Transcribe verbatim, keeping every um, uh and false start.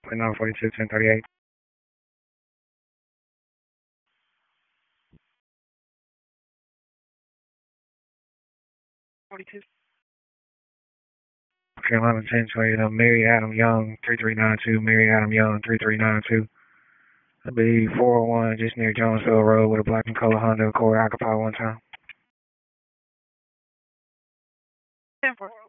nine forty-two, ten thirty-eight. forty-two. Carolina ten twenty, uh, Mary Adam Young, three three nine two, Mary Adam Young, three three nine two. That'll be four oh one just near Jonesville Road with a black and color Honda Accord. Occupy one time. ten four.